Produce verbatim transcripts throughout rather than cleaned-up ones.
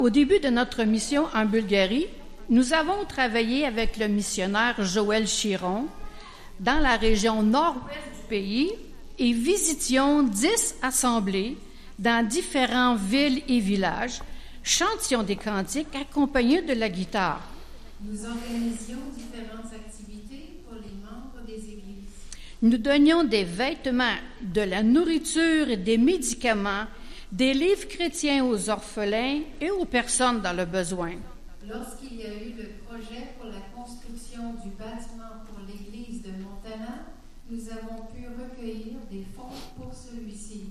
Au début de notre mission en Bulgarie, nous avons travaillé avec le missionnaire Joël Chiron dans la région nord-ouest du pays et visitions dix assemblées dans différentes villes et villages, chantions des cantiques accompagnés de la guitare. Nous organisions différentes activités pour les membres des églises. Nous donnions des vêtements, de la nourriture et des médicaments, des livres chrétiens aux orphelins et aux personnes dans le besoin. Lorsqu'il y a eu le projet pour la construction du bâtiment pour l'église de Montana, nous avons pu recueillir des fonds pour celui-ci.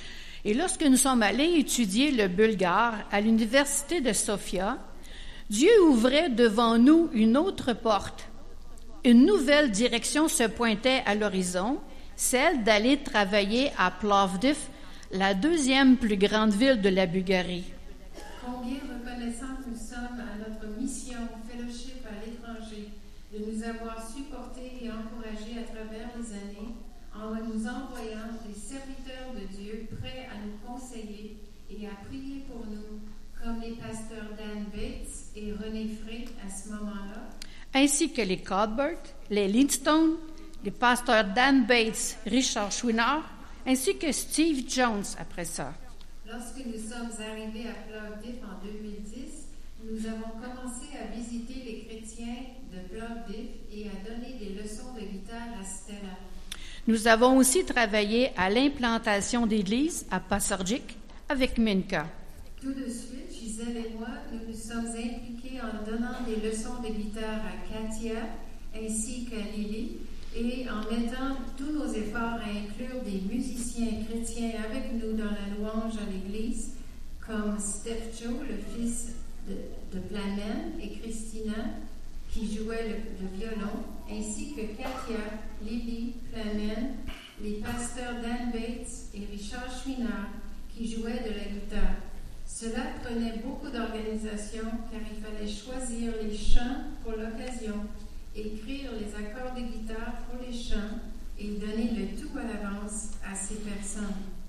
Et lorsque nous sommes allés étudier le bulgare à l'université de Sofia, Dieu ouvrait devant nous une autre porte. Une nouvelle direction se pointait à l'horizon, celle d'aller travailler à Plovdiv, la deuxième plus grande ville de la Bulgarie. Combien reconnaissants nous sommes à notre mission Fellowship à l'étranger de nous avoir supportés et encouragés à travers les années en nous envoyant des serviteurs de Dieu prêts à nous conseiller et à prier pour nous, comme les pasteurs Dan Bates et René Frey à ce moment-là, ainsi que les Cuthbert, les Lindstone, les pasteurs Dan Bates, Richard Chouinard, ainsi que Steve Jones après ça. Lorsque nous sommes arrivés à Plovdiv en deux mille dix, nous avons commencé à visiter les chrétiens de Plovdiv et à donner des leçons de guitare à Stella. Nous avons aussi travaillé à l'implantation d'églises à Pasarjik avec Minka. Tout de suite, Gisèle et moi, nous nous sommes impliqués en donnant des leçons de guitare à Katia ainsi qu'à Lily et en mettant tous nos efforts à inclure des musiciens chrétiens avec nous dans la louange à l'église, comme Steph Joe, le fils de, de Plamen, et Christina, qui jouait le, le violon, ainsi que Katia, Lily, Plamen, les pasteurs Dan Bates et Richard Chouinard, qui jouaient de la guitare. Cela prenait beaucoup d'organisation car il fallait choisir les chants pour l'occasion, écrire les accords de guitare pour les chants et donner le tout à l'avance à ces personnes.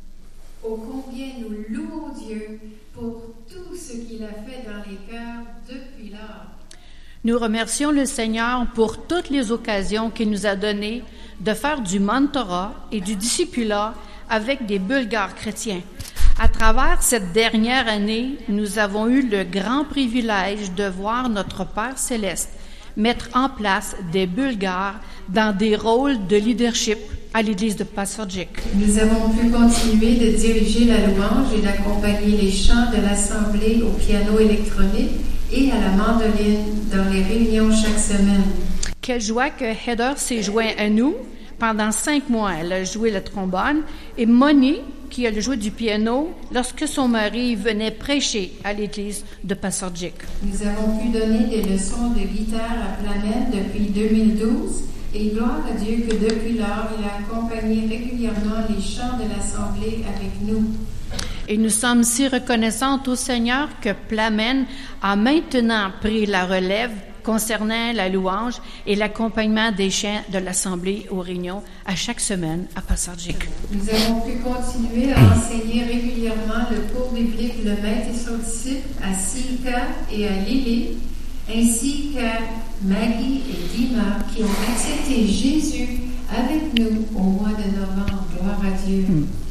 Ô combien nous louons Dieu pour tout ce qu'il a fait dans les cœurs depuis lors. Nous remercions le Seigneur pour toutes les occasions qu'il nous a données de faire du mentorat et du discipulat avec des Bulgares chrétiens. À travers cette dernière année, nous avons eu le grand privilège de voir notre Père céleste mettre en place des Bulgares dans des rôles de leadership à l'église de Pasarjik. Nous avons pu continuer de diriger la louange et d'accompagner les chants de l'Assemblée au piano électronique et à la mandoline dans les réunions chaque semaine. Quelle joie que Heather s'est joint à nous. Pendant cinq mois, elle a joué le trombone et Moni, qui a joué du piano lorsque son mari venait prêcher à l'église de Pasarjik. Nous avons pu donner des leçons de guitare à Plamen depuis deux mille douze et gloire à Dieu que depuis lors, il a accompagné régulièrement les chants de l'Assemblée avec nous. Et nous sommes si reconnaissantes au Seigneur que Plamen a maintenant pris la relève concernant la louange et l'accompagnement des chants de l'Assemblée aux réunions à chaque semaine à Pasarjik. Nous avons pu continuer à enseigner régulièrement le cours biblique Le Maître et son disciple à Silka et à Lily, ainsi qu'à Maggie et Dima qui ont accepté Jésus avec nous au mois de novembre. Gloire à Dieu.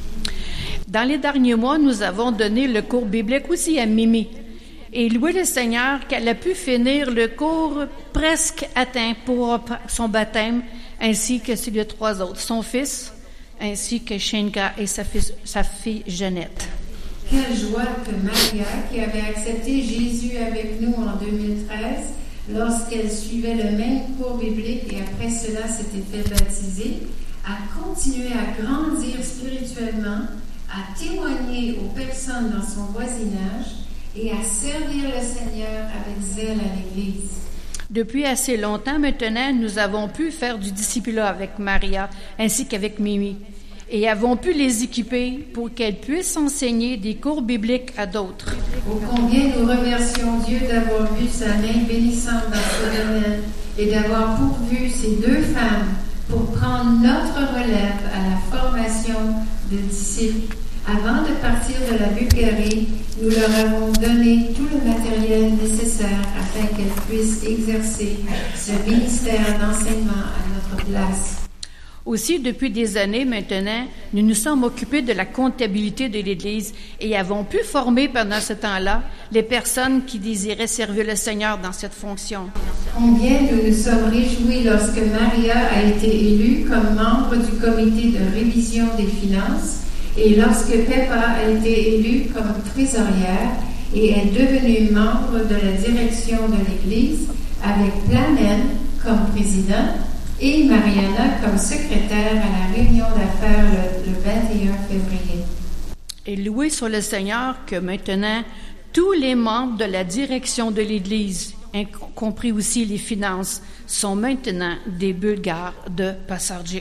Dans les derniers mois, nous avons donné le cours biblique aussi à Mimi. Et louer le Seigneur qu'elle a pu finir le cours presque atteint pour son baptême, ainsi que celui de trois autres, son fils, ainsi que Shenka et sa fille, sa fille Jeannette. Quelle joie que Maria, qui avait accepté Jésus avec nous en deux mille treize, lorsqu'elle suivait le même cours biblique et après cela s'était fait baptiser, a continué à grandir spirituellement, à témoigner aux personnes dans son voisinage, et à servir le Seigneur avec zèle à l'Église. Depuis assez longtemps maintenant, nous avons pu faire du discipulat avec Maria ainsi qu'avec Mimi et avons pu les équiper pour qu'elles puissent enseigner des cours bibliques à d'autres. Ô combien nous remercions Dieu d'avoir vu sa main bénissante dans ce domaine et d'avoir pourvu ces deux femmes pour prendre notre relève à la formation de disciples Avant de partir de la Bulgarie, nous leur avons donné tout le matériel nécessaire afin qu'elles puissent exercer ce ministère d'enseignement à notre place. Aussi, depuis des années maintenant, nous nous sommes occupés de la comptabilité de l'Église et avons pu former pendant ce temps-là les personnes qui désiraient servir le Seigneur dans cette fonction. Combien nous nous sommes réjouis lorsque Maria a été élue comme membre du comité de révision des finances et lorsque Peppa a été élue comme trésorière et est devenue membre de la direction de l'Église avec Plamen comme président et Mariana comme secrétaire à la réunion d'affaires le, le vingt et un février. Et loué soit le Seigneur que maintenant, tous les membres de la direction de l'Église, y compris aussi les finances, sont maintenant des Bulgares de Pasarjic.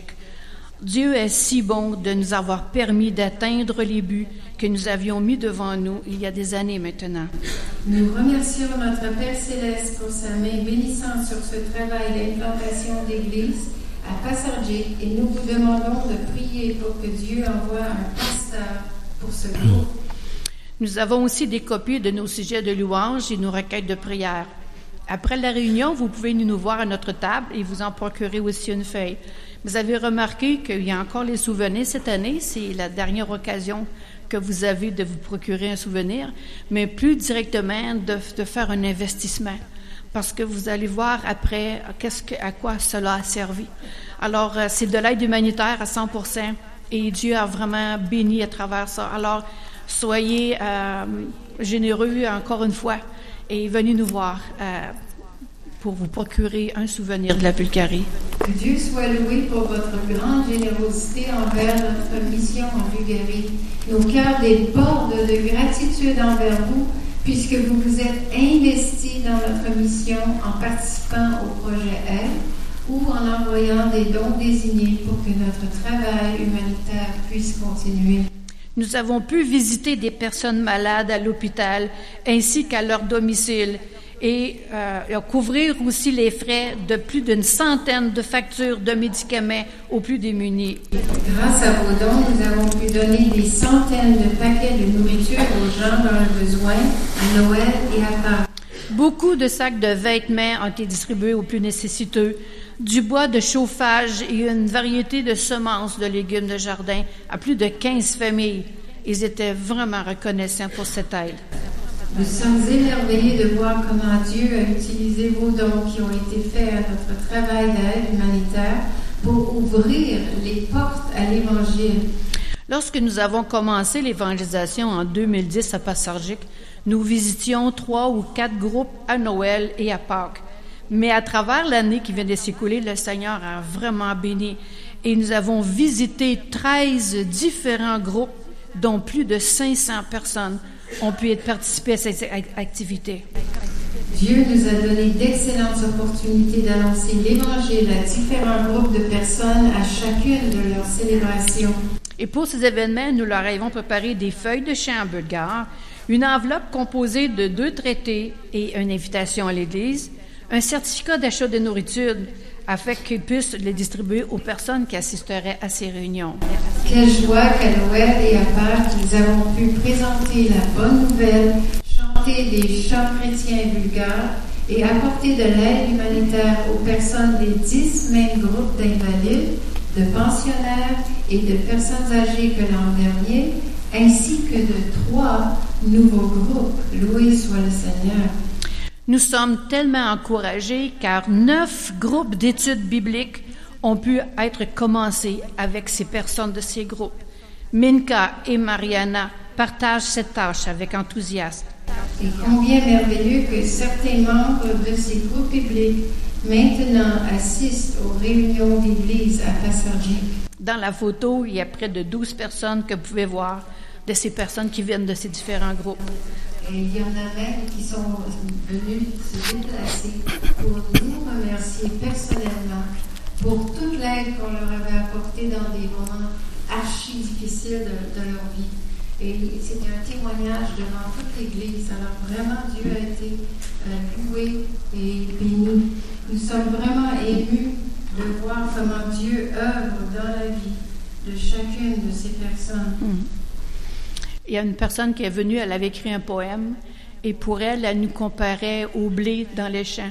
Dieu est si bon de nous avoir permis d'atteindre les buts que nous avions mis devant nous il y a des années maintenant. Nous remercions notre Père Céleste pour sa main bénissante sur ce travail d'implantation d'église à Pasarjic et nous vous demandons de prier pour que Dieu envoie un pasteur pour ce groupe. Nous avons aussi des copies de nos sujets de louange et nos requêtes de prière. Après la réunion, vous pouvez nous voir à notre table et vous en procurer aussi une feuille. Vous avez remarqué qu'il y a encore les souvenirs cette année. C'est la dernière occasion que vous avez de vous procurer un souvenir, mais plus directement de, de faire un investissement. Parce que vous allez voir après qu'est-ce que, à quoi cela a servi. Alors, c'est de l'aide humanitaire à cent pour cent et Dieu a vraiment béni à travers ça. Alors, soyez euh, généreux encore une fois et venez nous voir euh, pour vous procurer un souvenir de la Bulgarie. Que Dieu soit loué pour votre grande générosité envers notre mission en Bulgarie. Nos cœurs débordent de gratitude envers vous, puisque vous vous êtes investis dans notre mission en participant au projet Aide ou en envoyant des dons désignés pour que notre travail humanitaire puisse continuer. Nous avons pu visiter des personnes malades à l'hôpital ainsi qu'à leur domicile et euh, couvrir aussi les frais de plus d'une centaine de factures de médicaments aux plus démunis. Grâce à vos dons, nous avons pu donner des centaines de paquets de nourriture aux gens dans le besoin à Noël et à Pâques. Beaucoup de sacs de vêtements ont été distribués aux plus nécessiteux, du bois de chauffage et une variété de semences de légumes de jardin à plus de quinze familles. Ils étaient vraiment reconnaissants pour cette aide. Nous sommes émerveillés de voir comment Dieu a utilisé vos dons qui ont été faits à notre travail d'aide humanitaire pour ouvrir les portes à l'Évangile. Lorsque nous avons commencé l'évangélisation en deux mille dix à Pasarjic, nous visitions trois ou quatre groupes à Noël et à Pâques. Mais à travers l'année qui vient de s'écouler, le Seigneur a vraiment béni et nous avons visité treize différents groupes dont plus de cinq cents personnes ont pu être participées à cette activité. Dieu nous a donné d'excellentes opportunités d'annoncer l'Évangile à différents groupes de personnes à chacune de leurs célébrations. Et pour ces événements, nous leur avons préparé des feuilles de chant en bulgare, une enveloppe composée de deux traités et une invitation à l'Église, un certificat d'achat de nourriture afin qu'ils puissent les distribuer aux personnes qui assisteraient à ces réunions. Quelle joie qu'à Noël et à Pâques, nous avons pu présenter la bonne nouvelle, chanter des chants chrétiens bulgares et apporter de l'aide humanitaire aux personnes des dix mêmes groupes d'invalides, de pensionnaires et de personnes âgées que l'an dernier, ainsi que de trois nouveaux groupes. Loué soit le Seigneur. Nous sommes tellement encouragés car neuf groupes d'études bibliques ont pu être commencés avec ces personnes de ces groupes. Minka et Mariana partagent cette tâche avec enthousiasme. Et combien merveilleux que certains membres de ces groupes bibliques maintenant assistent aux réunions d'église à Pasarjic. Dans la photo, il y a près de douze personnes que vous pouvez voir de ces personnes qui viennent de ces différents groupes. Et il y en a même qui sont venus se déplacer pour nous remercier personnellement pour toute l'aide qu'on leur avait apportée dans des moments archi difficiles de, de leur vie. Et c'est un témoignage devant toute l'Église. Alors vraiment, Dieu a été euh, loué et béni. Nous sommes vraiment émus de voir comment Dieu œuvre dans la vie de chacune de ces personnes. Mmh. Il y a une personne qui est venue, elle avait écrit un poème, et pour elle, elle nous comparait au blé dans les champs,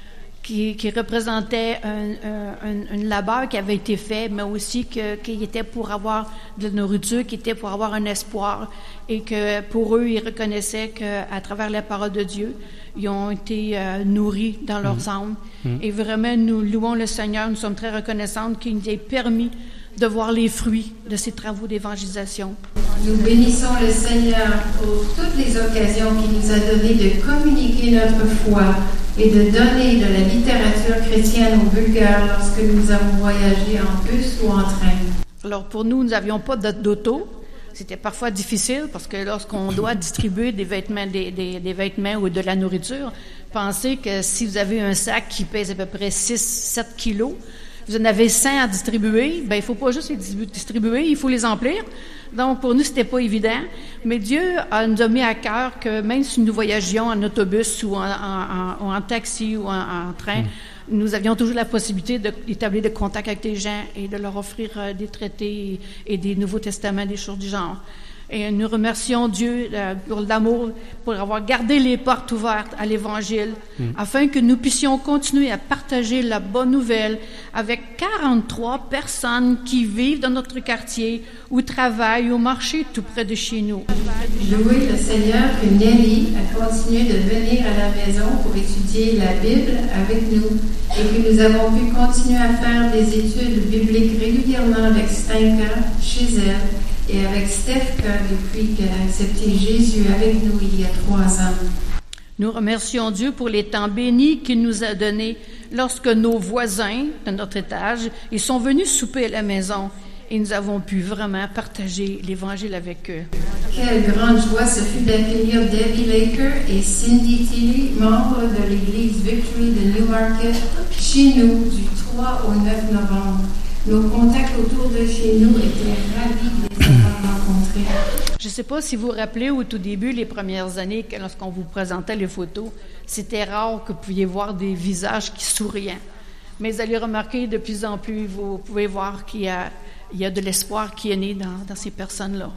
qui, qui représentait un, un, un labeur qui avait été fait, mais aussi que, qui était pour avoir de la nourriture, qui était pour avoir un espoir, et que pour eux, ils reconnaissaient qu'à travers la parole de Dieu, ils ont été euh, nourris dans leurs mmh. âmes. Mmh. Et vraiment, nous louons le Seigneur, nous sommes très reconnaissantes qu'il nous ait permis de voir les fruits de ces travaux d'évangélisation. Nous bénissons le Seigneur pour toutes les occasions qu'il nous a données de communiquer notre foi et de donner de la littérature chrétienne aux Bulgares lorsque nous avons voyagé en bus ou en train. Alors pour nous, nous n'avions pas d'auto. C'était parfois difficile parce que lorsqu'on doit distribuer des vêtements, des, des, des vêtements ou de la nourriture, pensez que si vous avez un sac qui pèse à peu près six sept kilos, vous en avez cent à distribuer, ben il faut pas juste les distribuer, il faut les emplir. Donc, pour nous, c'était pas évident. Mais Dieu a, nous a mis à cœur que même si nous voyagions en autobus ou en, en, en, en taxi ou en, en train, mmh. nous avions toujours la possibilité d'établir des contacts avec des gens et de leur offrir euh, des traités et, et des Nouveaux Testaments, des choses du genre. Et nous remercions Dieu euh, pour l'amour, pour avoir gardé les portes ouvertes à l'Évangile, mmh. afin que nous puissions continuer à partager la bonne nouvelle avec quarante-trois personnes qui vivent dans notre quartier ou travaillent au marché tout près de chez nous. Louez le Seigneur que Nelly a continué de venir à la maison pour étudier la Bible avec nous et que nous avons pu continuer à faire des études bibliques régulièrement avec Stanka chez elle. Et avec Steph, depuis qu'elle a accepté Jésus avec nous il y a trois ans. Nous remercions Dieu pour les temps bénis qu'il nous a donnés lorsque nos voisins de notre étage, ils sont venus souper à la maison et nous avons pu vraiment partager l'Évangile avec eux. Quelle grande joie ce fut d'accueillir Debbie Laker et Cindy Tilly, membres de l'Église Victory de Newmarket, chez nous du trois au neuf novembre. Nos contacts autour de chez nous étaient ravis de les avoir rencontrés. Je ne sais pas si vous vous rappelez au tout début, les premières années, que lorsqu'on vous présentait les photos, c'était rare que vous pouviez voir des visages qui souriaient. Mais vous allez remarquer de plus en plus, vous pouvez voir qu'il y a, il y a de l'espoir qui est né dans, dans ces personnes-là.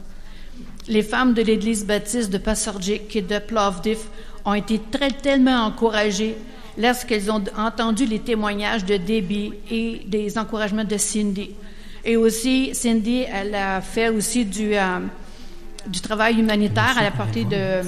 Les femmes de l'Église baptiste de Pasarjic et de Plovdiv ont été très tellement encouragées lorsqu'elles ont entendu les témoignages de Debbie et des encouragements de Cindy. Et aussi, Cindy, elle a fait aussi du, euh, du travail humanitaire à la partie de,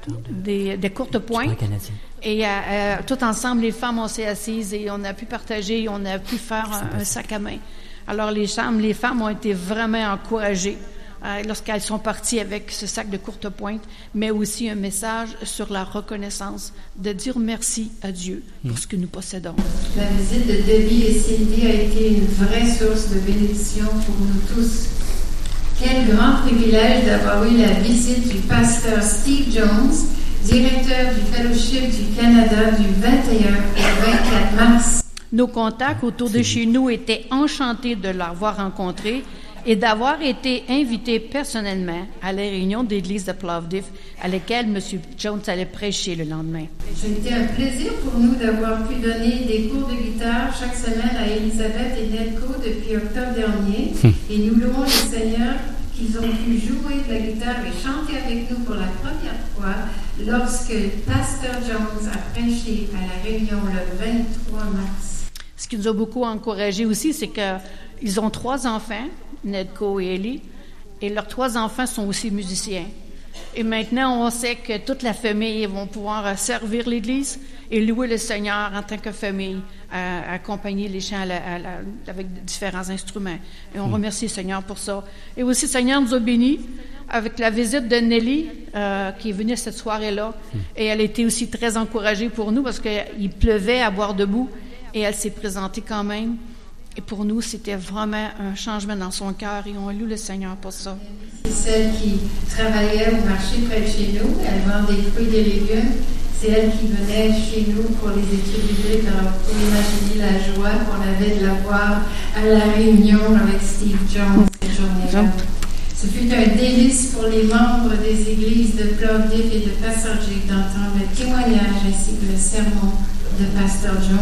des, des courtes pointes. Et euh, euh, tout ensemble, les femmes, on s'est assises et on a pu partager, on a pu faire un, un sac à main. Alors, les femmes, les femmes ont été vraiment encouragées euh, lorsqu'elles sont parties avec ce sac de courte pointe, mais aussi un message sur la reconnaissance, de dire merci à Dieu pour ce que nous possédons. La visite de Debbie et Cindy a été une vraie source de bénédiction pour nous tous. Quel grand privilège d'avoir eu la visite du pasteur Steve Jones, directeur du Fellowship du Canada du vingt et un au vingt-quatre mars. Nos contacts autour de chez nous étaient enchantés de l'avoir rencontré et d'avoir été invités personnellement à la réunion d'église de Plovdiv à laquelle M. Jones allait prêcher le lendemain. C'était un plaisir pour nous d'avoir pu donner des cours de guitare chaque semaine à Elisabeth et Nelko depuis octobre dernier et nous louons le Seigneur qu'ils ont pu jouer de la guitare et chanter avec nous pour la première fois lorsque Pasteur Jones a prêché à la réunion le vingt-trois mars. Ce qui nous a beaucoup encouragés aussi, c'est qu'ils ont trois enfants, Nedko et Ellie, et leurs trois enfants sont aussi musiciens. Et maintenant, on sait que toute la famille vont pouvoir servir l'Église et louer le Seigneur en tant que famille, à, à accompagner les chants à la, à la, avec différents instruments. Et on remercie le Seigneur pour ça. Et aussi, le Seigneur nous a bénis avec la visite de Nelly, euh, qui est venue cette soirée-là. Et elle a été aussi très encouragée pour nous parce qu'il pleuvait à boire debout et elle s'est présentée quand même. Et pour nous, c'était vraiment un changement dans son cœur et on loue le Seigneur pour ça. C'est celle qui travaillait au marché près de chez nous. Elle vend des fruits et des légumes. C'est elle qui venait chez nous pour les études bibliques. Alors, vous pouvez imaginer la joie qu'on avait de la voir à la réunion avec Steve Jones cette journée-là. Ce fut un délice pour les membres des églises de Plovdiv et de Pasarjic d'entendre le témoignage ainsi que le sermon de Pasteur Jones.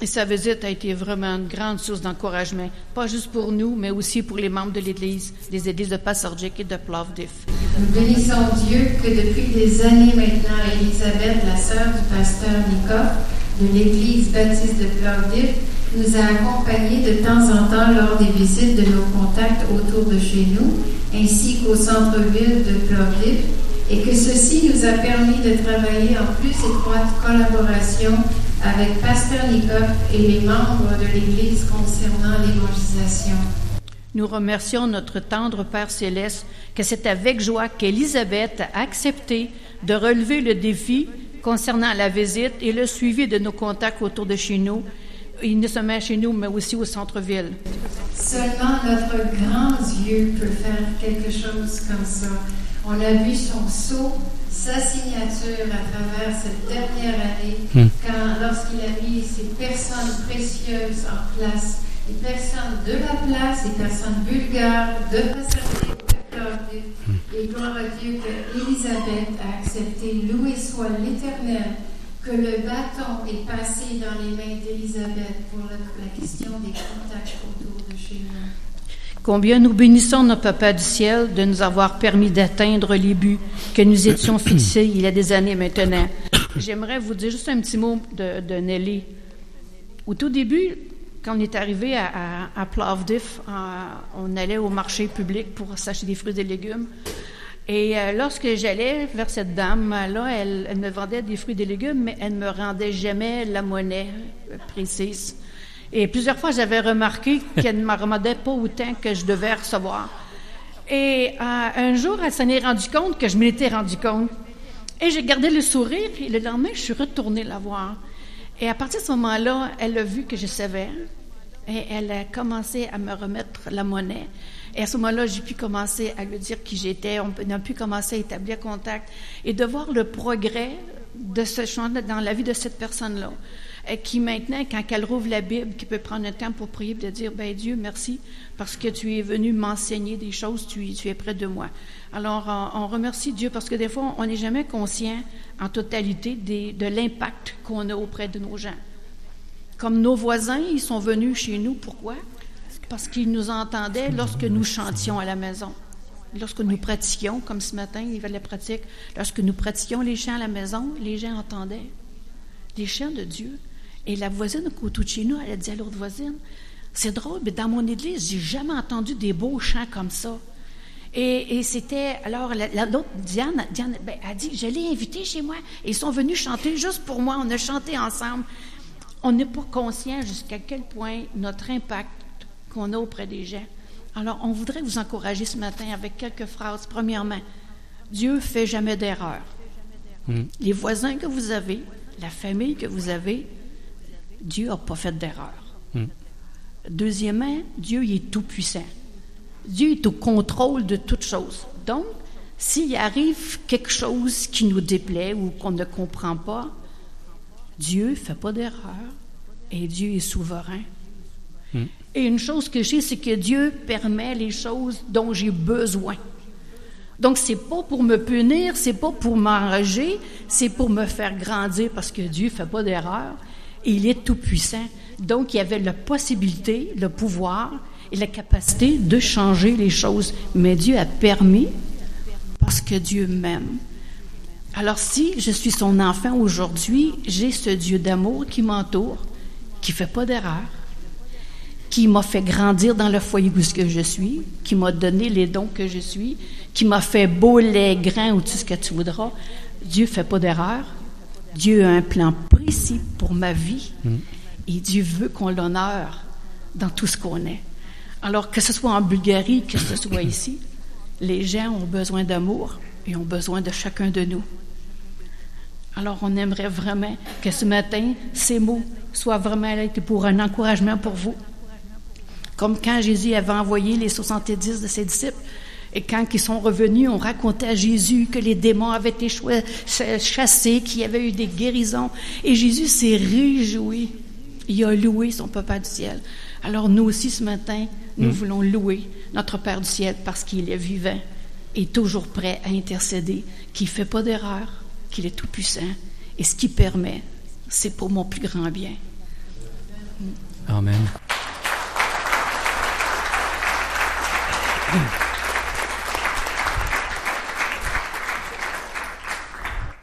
Et sa visite a été vraiment une grande source d'encouragement, pas juste pour nous, mais aussi pour les membres de l'Église, des églises de Passardzic et de Plovdiv. Nous bénissons Dieu que depuis des années maintenant, Elisabeth, la sœur du pasteur Nikoff de l'Église baptiste de Plovdiv, nous a accompagnés de temps en temps lors des visites de nos contacts autour de chez nous, ainsi qu'au centre-ville de Plovdiv, et que ceci nous a permis de travailler en plus étroite collaboration avec pasteur Nikoff et les membres de l'Église concernant l'évangélisation. Nous remercions notre tendre Père Céleste que c'est avec joie qu'Élisabeth a accepté de relever le défi concernant la visite et le suivi de nos contacts autour de chez nous, et non seulement chez nous, mais aussi au centre-ville. Seulement notre grand Dieu peut faire quelque chose comme ça. On a vu son sceau, sa signature à travers cette dernière année, mm. quand, lorsqu'il a mis ces personnes précieuses en place, les personnes de la place, les personnes bulgares, de Passardzic, de Plovdiv. Mm. Et gloire à Dieu que Élisabeth a accepté, loué soit l'Éternel, que le bâton est passé dans les mains d'Élisabeth pour la, la question des contacts autour de chez nous. Combien nous bénissons notre Papa du ciel de nous avoir permis d'atteindre les buts que nous étions fixés il y a des années maintenant. J'aimerais vous dire juste un petit mot de, de Nelly. Au tout début, quand on est arrivé à, à, à Plovdiv, on allait au marché public pour s'acheter des fruits et des légumes. Et euh, lorsque j'allais vers cette dame-là, elle, elle me vendait des fruits et des légumes, mais elle ne me rendait jamais la monnaie précise. Et plusieurs fois, j'avais remarqué qu'elle ne me remettait pas autant que je devais recevoir. Et euh, un jour, elle s'en est rendue compte que je m'étais rendu compte. Et j'ai gardé le sourire, et le lendemain, je suis retournée la voir. Et à partir de ce moment-là, elle a vu que je savais. Et elle a commencé à me remettre la monnaie. Et à ce moment-là, j'ai pu commencer à lui dire qui j'étais. On a pu commencer à établir contact et de voir le progrès de ce changement dans la vie de cette personne-là. Et qui maintenant, quand elle rouvre la Bible, qui peut prendre un temps pour prier, de dire, ben Dieu, merci, parce que tu es venu m'enseigner des choses, tu, tu es près de moi. Alors, on, on remercie Dieu, parce que des fois, on n'est jamais conscient en totalité des, de l'impact qu'on a auprès de nos gens. Comme nos voisins, ils sont venus chez nous, pourquoi? Parce qu'ils nous entendaient lorsque nous chantions à la maison. Lorsque nous pratiquions, comme ce matin, il y avait la pratique, lorsque nous pratiquions les chants à la maison, les gens entendaient les chants de Dieu. Et la voisine au côté de chez nous, elle a dit à l'autre voisine, c'est drôle, mais dans mon église, j'ai jamais entendu des beaux chants comme ça. Et, et c'était, alors, la, la, l'autre, Diane, Diane ben, a dit, je l'ai invité chez moi, et ils sont venus chanter juste pour moi, on a chanté ensemble. On n'est pas conscient jusqu'à quel point notre impact qu'on a auprès des gens. Alors, on voudrait vous encourager ce matin avec quelques phrases. Premièrement, Dieu ne fait jamais d'erreur. Mm. Les voisins que vous avez, la famille que vous avez, Dieu n'a pas fait d'erreur. Mm. Deuxièmement, Dieu il est tout-puissant. Dieu est au contrôle de toutes choses. Donc, s'il arrive quelque chose qui nous déplaît ou qu'on ne comprend pas, Dieu ne fait pas d'erreur et Dieu est souverain. Mm. Et une chose que je sais, c'est que Dieu permet les choses dont j'ai besoin. Donc, c'est pas pour me punir, c'est pas pour m'enrager, c'est pour me faire grandir parce que Dieu ne fait pas d'erreur et il est tout-puissant. Donc, il y avait la possibilité, le pouvoir et la capacité de changer les choses. Mais Dieu a permis parce que Dieu m'aime. Alors, si je suis son enfant aujourd'hui, j'ai ce Dieu d'amour qui m'entoure, qui ne fait pas d'erreur, qui m'a fait grandir dans le foyer où je suis, qui m'a donné les dons que je suis, qui m'a fait beau, laid, grand ou tout ce que tu voudras. Dieu ne fait pas d'erreur. Dieu a un plan précis pour ma vie mm. et Dieu veut qu'on l'honore dans tout ce qu'on est. Alors, que ce soit en Bulgarie, que ce soit ici, les gens ont besoin d'amour et ont besoin de chacun de nous. Alors, on aimerait vraiment que ce matin, ces mots soient vraiment là pour un encouragement pour vous. Comme quand Jésus avait envoyé les soixante-dix de ses disciples, et quand ils sont revenus, on racontait à Jésus que les démons avaient été chassés, qu'il y avait eu des guérisons. Et Jésus s'est réjoui. Il a loué son Papa du ciel. Alors nous aussi, ce matin, nous mmh. voulons louer notre Père du ciel parce qu'il est vivant et toujours prêt à intercéder, qu'il ne fait pas d'erreur, qu'il est tout-puissant. Et ce qu'il permet, c'est pour mon plus grand bien. Amen.